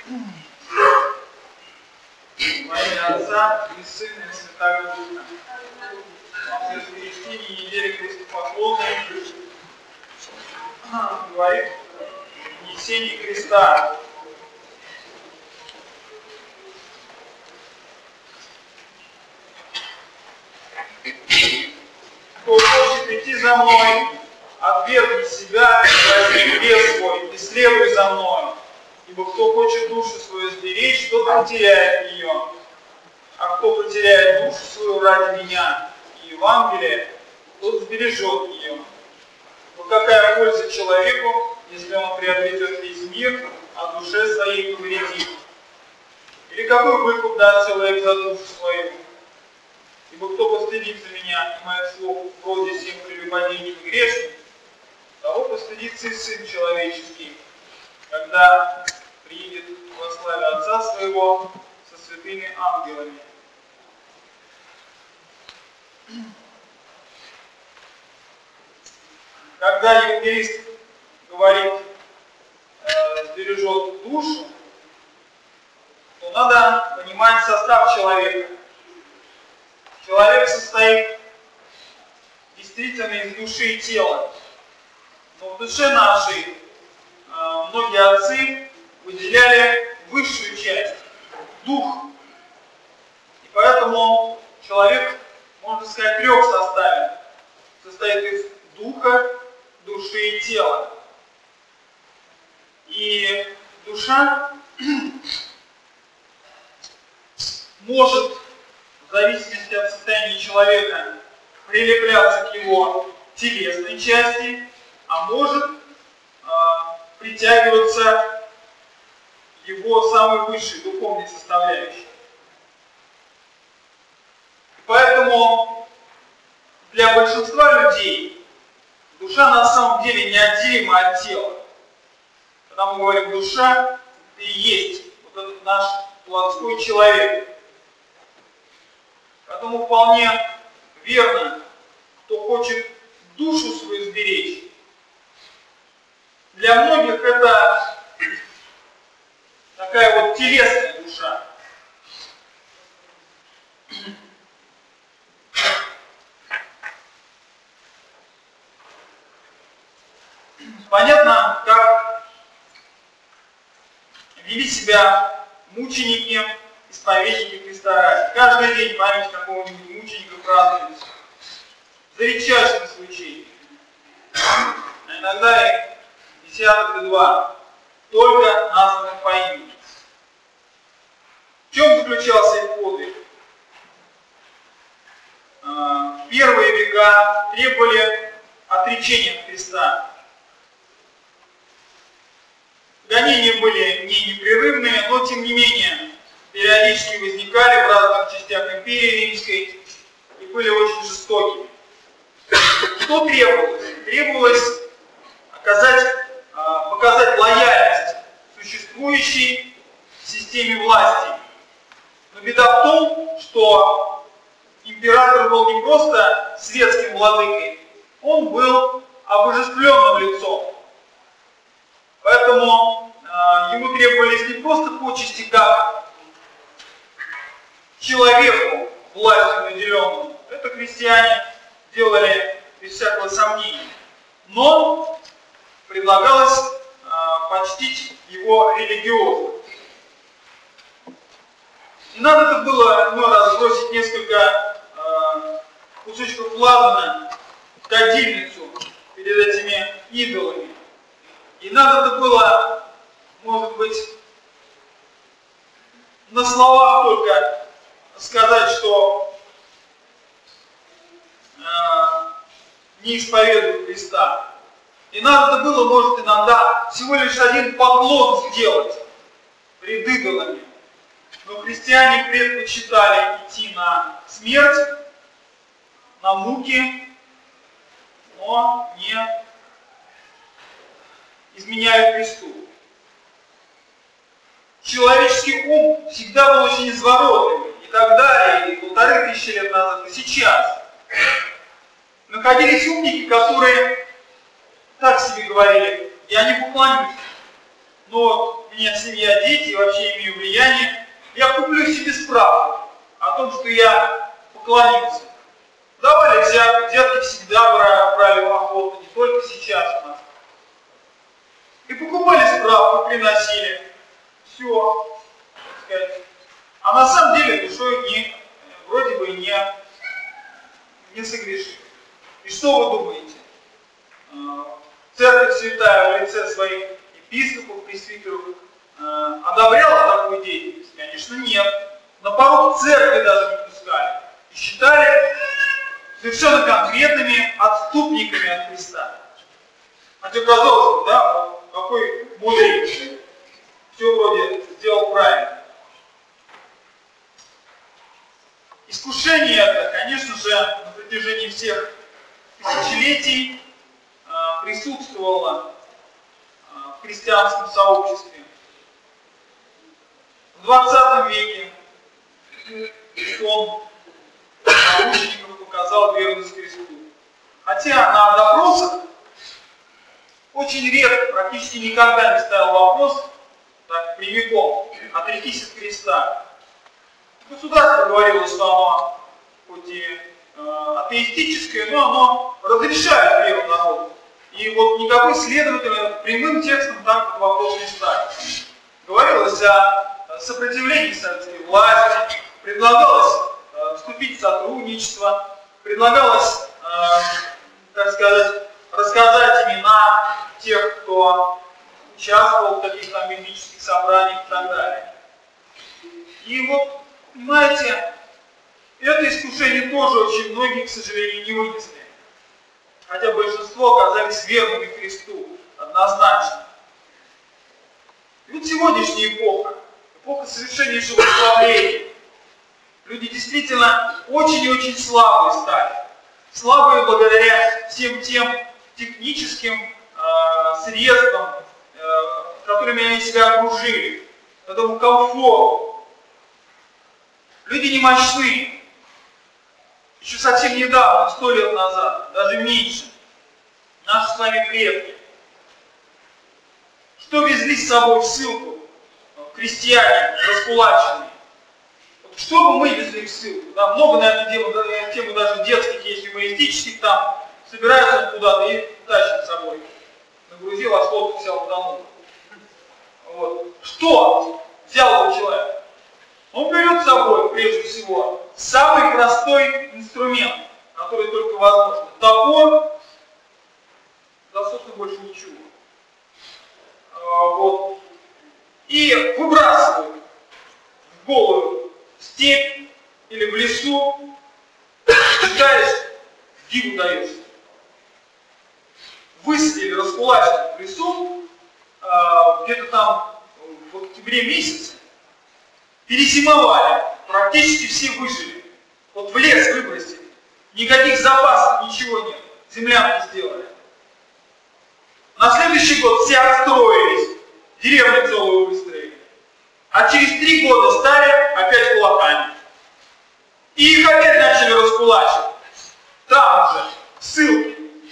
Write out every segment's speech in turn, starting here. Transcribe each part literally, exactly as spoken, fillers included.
Во имя Отца и Сына и Святаго Духа. Все христиане недели крестопоклонной говорит несение креста. Кто хочет идти за мной, отвергни себя, возьми крест свой и следуй за мной. Ибо кто хочет душу свою сберечь, тот потеряет ее. А кто потеряет душу свою ради меня и Евангелия, тот сбережет ее. Но какая польза человеку, если он приобретет весь мир, а душе своей повредит? Или какой выкуп даст человек за душу свою? Ибо кто постыдится меня и моих слов в роде всем прелюбодейным и грешным, того постыдится и Сын Человеческий, когда приедет во славе Отца Своего со святыми ангелами. Когда евангелист говорит, э, сбережет душу, то надо понимать состав человека. Человек состоит действительно из души и тела. Но в душе нашей э, многие отцы выделяли высшую часть, дух. И поэтому человек, можно сказать, трех составен. Состоит из духа, души и тела. И душа может, в зависимости от состояния человека, прилепляться к его телесной части, а может э, притягиваться его самой высшей духовной составляющей. Поэтому для большинства людей душа на самом деле неотделима от тела. Когда мы говорим душа, это и есть вот этот наш плотской человек. Поэтому вполне верно, кто хочет душу свою сберечь. Для многих это такая вот телесная душа. Понятно, как вели себя мученики, исповедники Христа ради. Каждый день память какого-нибудь мученика празднуется. За редчайшим исключением. А иногда и десяток и два. Только названы по имени. В чем заключался их подвиг? В первые века требовали отречения от Христа. Гонения были не непрерывные, но тем не менее периодически возникали в разных частях империи Римской и были очень жестокими. Что требовалось? Требовалось оказать, показать лояльность существующей системе власти. Но беда в том, что император был не просто светским владыкой, он был обожествленным лицом. Поэтому э, ему требовались не просто почести как человеку властью наделенному. Это христиане делали без всякого сомнения. Но предлагалось э, почтить его религиозно. Не надо это было ну, разбросить несколько э, кусочков ладана в кадильницу перед этими идолами. И надо это было, может быть, на словах только сказать, что э, не исповедуют Христа. И надо это было, может, иногда всего лишь один поклон сделать пред идолами. Но христиане предпочитали идти на смерть, на муки, но не изменяют Христу. Человеческий ум всегда был очень изворотливый. И тогда, и полторы тысячи лет назад, и сейчас. Находились умники, которые так себе говорили: я не поклонюсь но вот у меня семья, дети, и вообще имею влияние, я куплю себе справку о том, что я поклонился. Давали взятки, взятки всегда брали в охоту, не только сейчас у нас. И покупали справку, приносили. Все, так сказать. А на самом деле душой не, вроде бы не, не согрешили. И что вы думаете? Церковь святая в лице своих епископов, пресвитеров одобряла такую деятельность? Конечно, нет. На порог церкви даже не пускали. И считали совершенно конкретными отступниками от Христа. Хотя казалось бы, да, какой мудрец. Все вроде сделал правильно. Искушение это, конечно же, на протяжении всех тысячелетий э, присутствовало э, в христианском сообществе. В двадцатом веке он научникам показал верность Христу. Хотя на допросах очень редко, практически никогда не ставил вопрос так прямиком: отрекись от Христа. Государство говорило, что оно хоть и э, атеистическое, но оно разрешает веру народу. И вот никакой следователь прямым текстом так вот вопрос не ставит. Говорилось о сопротивлении советской власти, предлагалось э, вступить в сотрудничество, предлагалось, э, так сказать, рассказать имена тех, кто участвовал в таких там мифических собраниях и так далее. И вот, понимаете, это искушение тоже очень многие, к сожалению, не вынесли. Хотя большинство оказались верными Христу, однозначно. И вот сегодняшняя эпоха, эпоха совершеннейшего славления. Люди действительно очень и очень слабые стали. Слабые благодаря всем тем техническим э, средствам, э, которыми они себя окружили, этому комфорту. Люди немощны. Еще совсем недавно, сто лет назад, даже меньше, наши с вами предки, что везли с собой в ссылку крестьяне раскулаченные? Вот что бы мы везли в ссылку? Да, много на эту тему, на тему даже детских, есть юмористических, там собираются куда-то и тащат с собой. Нагрузил, а лодку взял, утонул. Вот. Что взял бы человек? Он берет с собой, прежде всего, самый простой инструмент, который только возможно. Топор, да, собственно, больше ничего. А, вот. И выбрасывают в голую степь или в лесу, читаешь, диву даешься. Высадили раскулаченных в лесу, а, где-то там в октябре месяце, перезимовали, практически все выжили. Вот в лес выбросили. Никаких запасов, ничего нет. Землянки сделали. На следующий год все отстроились. Деревню целую выстроили. А через три года стали опять кулаками. И их опять начали раскулачивать. Там же, в ссылке.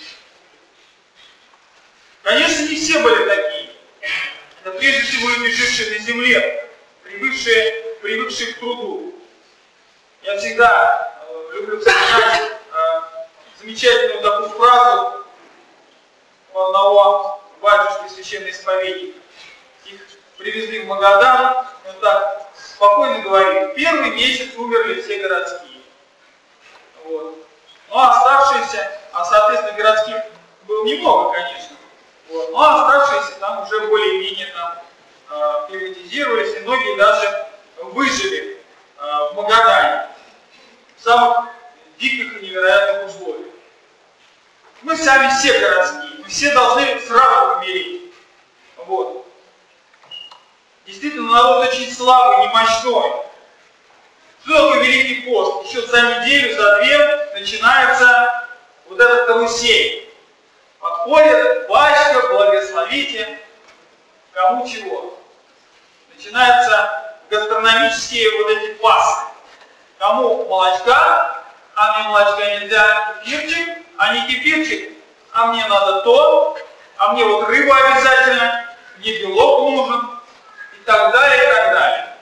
Конечно, не все были такие. Это прежде всего люди, жившие на земле, привыкшие, привыкшие к труду. Я всегда э, люблю вспоминать э, замечательную такую фразу у одного батюшки священного исповедника. Их привезли в Магадан, и он так спокойно говорит: первый месяц умерли все городские. Вот. Ну а оставшиеся, а соответственно городских было немного, конечно. Вот. Ну а оставшиеся там уже более-менее там э, климатизировались, и многие даже выжили э, в Магадане в самых диких и невероятных условиях. Мы сами все городские, мы все должны сразу умереть. Вот. Действительно, народ очень слабый, немощной. Что такое Великий пост? Еще за неделю, за две начинается вот этот карусель. Подходит: батюшка, благословите, кому чего. Начинаются гастрономические вот эти пассы. Кому молочка, а мне молочка нельзя, кефирчик, а не кефирчик, а мне надо то, а мне вот рыбу обязательно. мне белок нужен, и так далее, и так далее.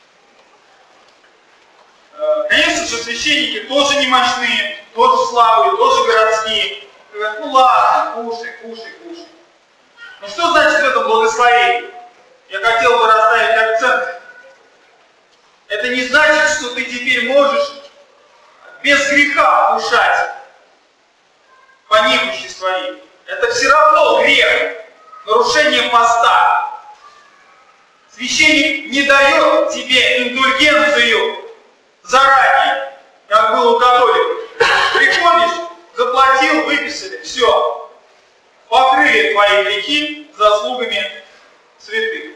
Конечно же, священники тоже не мощные, тоже слабые, тоже городские. Говорят, ну ладно, кушай, кушай, кушай. Но что значит в этом благословении? Я хотел бы расставить акцент. Это не значит, что ты теперь можешь без греха кушать по немощи своей. Это все равно грех, нарушение поста. Священник не дает тебе индульгенцию заранее, как было у католиков. Приходишь, заплатил, выписали, все. Покрыли твои грехи заслугами святых.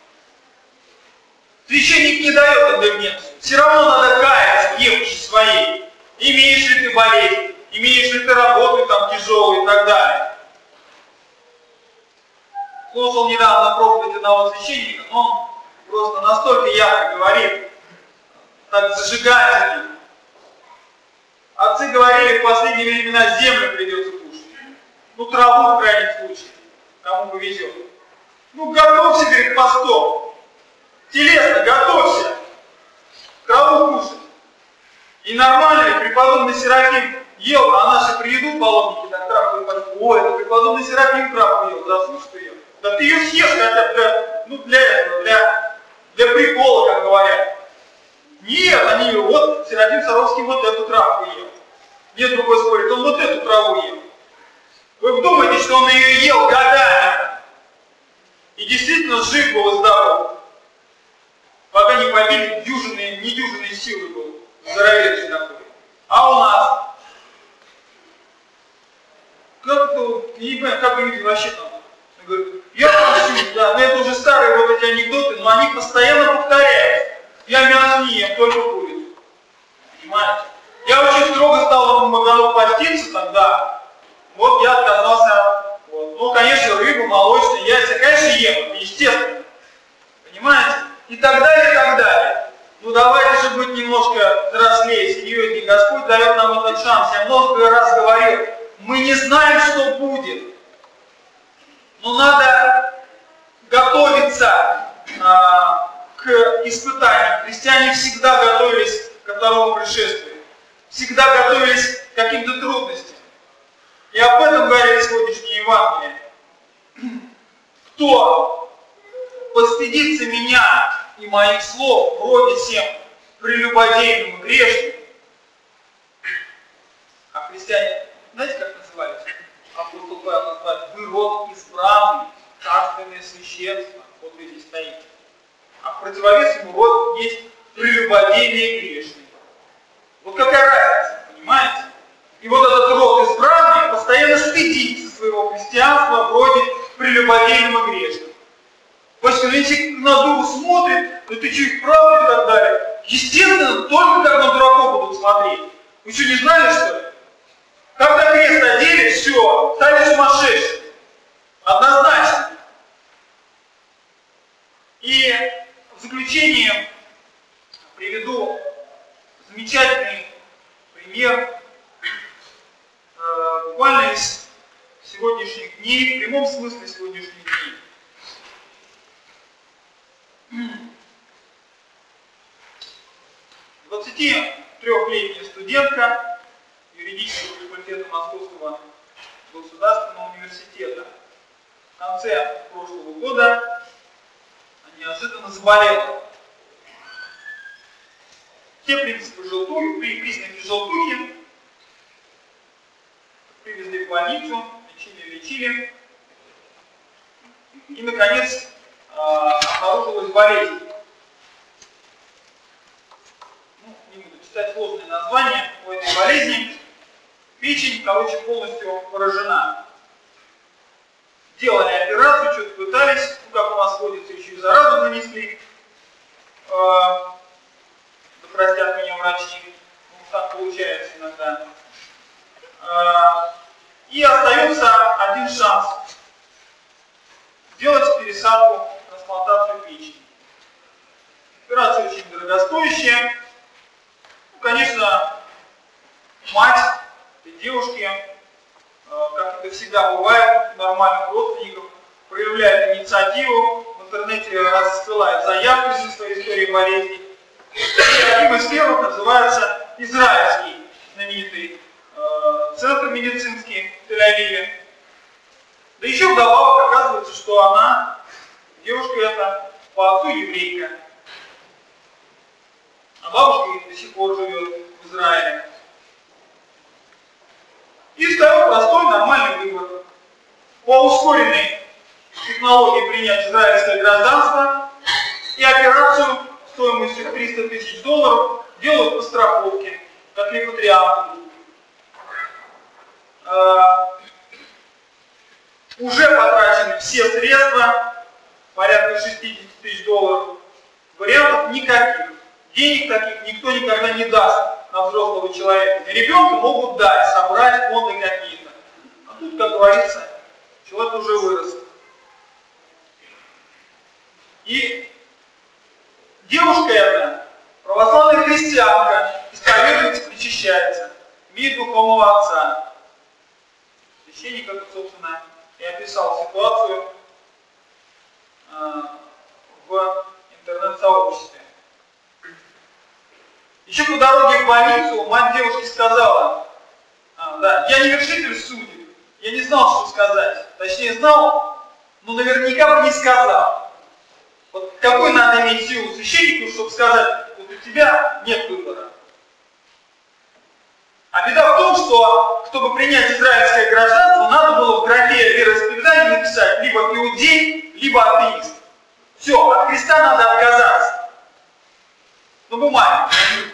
Священник не дает индульгенцию. Все равно надо каяться в немощи своей. Имеешь ли ты болезнь, имеешь ли ты работу там тяжелую и так далее. Слушал недавно проповедь одного священника, но он просто настолько ярко говорит, так зажигательно. Отцы говорили, в последние времена землю придется кушать. Ну, траву в крайнем случае, кому повезет. Ну, готовься, говорит, к посту. Телесно, готовься. Траву кушать. И нормально, преподобный Серафим ел, а наши приедут паломники, так травку и пойдут. Ой, это преподобный Серафим травку ел, заслушай ее. Да ты ее съешь хотя бы для, ну, для этого, для, для прикола, как говорят. Нет, они, вот Серафим Саровский вот эту травку ел. Нет, другой спорит, он вот эту траву ел. Вы думаете, что он ее ел годами. И действительно жив был и здоров. Пока не побили дюжинные, недюжинные силы был. Здоровец такой. А у нас? Как это, я не понимаю, как люди вообще там? Говорят, я прощу, да, но это уже старые вот эти анекдоты, но они постоянно повторяются. Я мясо не ем, только курицу. Понимаете? Я очень строго стал в этом году поститься тогда. Вот я отказался. Вот. Ну, конечно, рыбу, молочные, яйца, конечно, ем, естественно. Понимаете? И так далее, и так далее. Ну, давайте же быть немножко взрослее, серьезнее. Господь дает нам этот шанс. Я много раз говорил, мы не знаем, что будет. Но надо готовиться а, к испытаниям. Христиане всегда готовились ко второму пришествию. Всегда готовились к каким-то трудностям. И об этом говорит сегодняшнее Евангелие. Кто постыдится меня и моих слов, вроде всем прелюбодейным и грешным. А христиане, знаете, как назывались? Апостол Павел называет: вы род избранный, царственное священство. Вот вы здесь стоите. А в противовес ему род есть прелюбодейные и грешные. Вот какая разница, понимаете? И вот этот род избранный постоянно стыдится своего христианства вроде прелюбодейным и грешным. Потому если на дуру смотрит, ну ты что, их правда и так далее. Естественно, только как на дураков будут смотреть. Вы что, не знали, что ли? Когда крест одели, все, стали сумасшедшими. Однозначно. И в заключение приведу замечательный пример, э, буквально из сегодняшних дней, в прямом смысле сегодняшних дней. двадцатитрёхлетняя студентка юридического факультета Московского государственного университета в конце прошлого года неожиданно заболела. Те принципы желтухи, признаки желтухи привезли в больницу, лечили, лечили. И, наконец, обнаружилась болезнь. Ну, не буду читать сложные названия у этой болезни. Печень, короче, полностью поражена. Делали операцию, что-то пытались, ну, как у нас ходится, еще и заразу нанесли. Э, да простят меня врачи, ну, так получается иногда. Э, и остается один шанс. Сделать пересадку, трансплантацию печени. Операция очень дорогостоящая. Ну, конечно, мать этой девушки, как это всегда бывает у нормальных родственников, проявляет инициативу присылают заявку из своей истории болезни. И одним из первых называется израильский знаменитый э, центр медицинский в Тель-Авиве. Да еще вдобавок оказывается, что она, девушка эта, по отцу еврейка. А бабушка до сих пор живет в Израиле. И второй простой, нормальный выбор. По ускоренной технологии принять израильское гражданство и операцию стоимостью триста тысяч долларов делают по страховке, как репатрианты. Уже потрачены все средства, порядка шестьдесят тысяч долларов. Вариантов никаких. Денег таких никто никогда не даст на взрослого человека. Ребенку могут дать, собрать фонды какие-то. А тут, как говорится, человек уже вырос. И девушка эта, православная христианка, исповедуется, причащается, имеет духовного отца. Священник, как, собственно, и описал ситуацию э, в интернет-сообществе. Еще по дороге в больницу мать девушки сказала: а, да, я не вершитель судеб, я не знал, что сказать. Точнее, знал, но наверняка бы не сказал. Вот какой надо иметь силу священнику, чтобы сказать: вот у тебя нет выбора. А беда в том, что, чтобы принять израильское гражданство, надо было в графе вероисповедания написать либо иудей, либо атеист. Все, от Христа надо отказаться. На бумаге.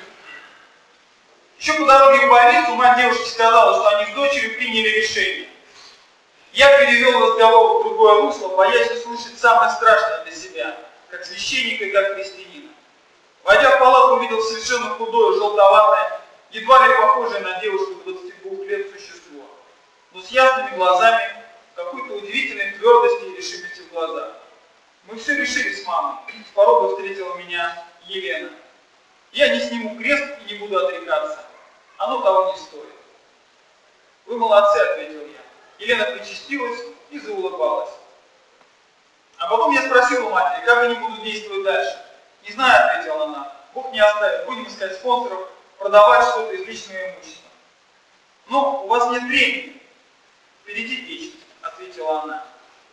Еще по дороге в больницу мать девушки сказала, что они с дочерью приняли решение. Я перевел разговор в другое русло, боясь услышать самое страшное для себя, как священника и как христианина. Войдя в палату, увидел совершенно худое, желтоватое, едва ли похожее на девушку двадцати двух лет существо, но с ясными глазами, какой-то удивительной твердости и решимости в глазах. Мы все решили с мамой. С порога встретила меня Елена. Я не сниму крест и не буду отрекаться. Оно того не стоит. Вы молодцы, ответил я. Елена причастилась и заулыбалась. А потом я спросил у матери, как они будут действовать дальше. Не знаю, ответила она. Бог не оставит. Будем искать спонсоров, продавать что-то из личного имущества. Но у вас нет времени. Впереди вечность, ответила она.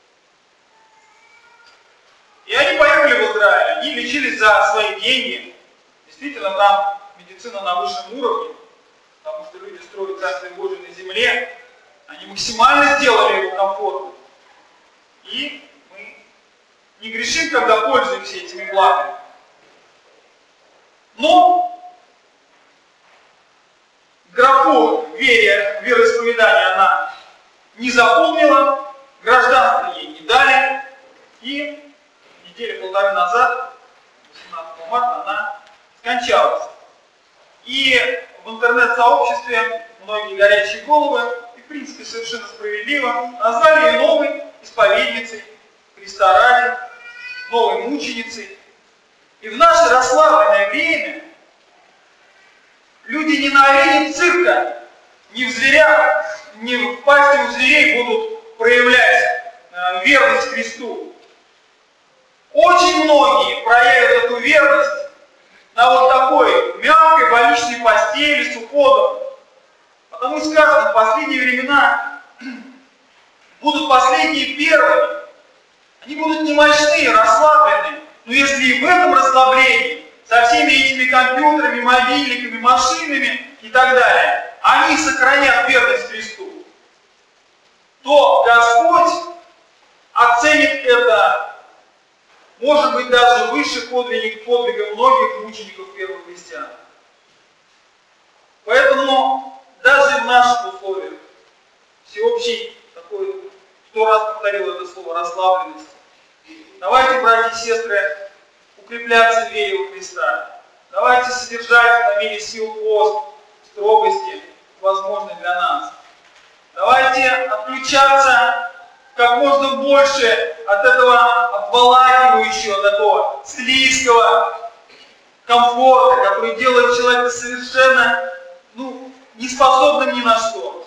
И они поехали в Израиль. Они лечились за свои деньги. Действительно, там медицина на высшем уровне, потому что люди строят Царствие Божие на земле. Они максимально сделали его комфортным. И мы не грешим, когда пользуемся этими благами. Но графу вере, вероисповедания она не заполнила, гражданство ей не дали, и недели полторы назад, восемнадцатого марта, она скончалась. И в интернет-сообществе многие горячие головы, и в принципе совершенно справедливо, назвали ее новой исповедницей Христа ради, новой мученицей. И в наше расслабленное время люди не на арене цирка, не в зверях, не в пасти у зверей будут проявлять э, верность Христу. Очень многие проявят эту верность на вот такой мягкой больничной постели с уходом. Потому что сказано, в последние времена будут последние первыми. Они будут немощные, расслабленные. Но если и в этом расслаблении, со всеми этими компьютерами, мобильниками, машинами и так далее, они сохранят верность Христу, то Господь оценит это, может быть, даже выше подвиг, подвига многих мучеников первых христиан. Поэтому даже в наших условиях всеобщий такой, сто раз повторил это слово, расслабленность. Давайте, братья и сестры, укрепляться в вере во Христа. Давайте содержать по мере сил пост, строгости, возможной для нас. Давайте отключаться как можно больше от этого обволакивающего, такого слизкого комфорта, который делает человека совершенно ну, неспособным ни на что.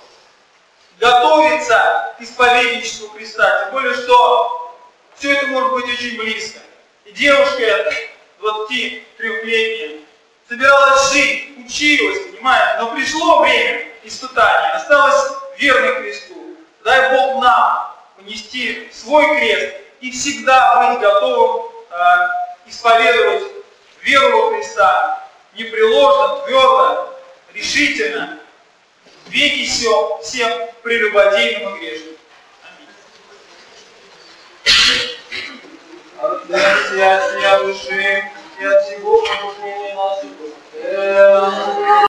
Готовиться к исповедничеству Христа, тем более, что все это может быть очень близко. И И девушка эта, двадцатитрёхлетняя, собиралась жить, училась, понимаете, но пришло время испытания, осталась верной Христу. Дай Бог нам понести свой крест и всегда быть готовым э, исповедовать веру во Христа, непреложно, твердо, решительно, веки сем, всем прелюбодейным и грешным. От сердца души и от всего помышления нашего.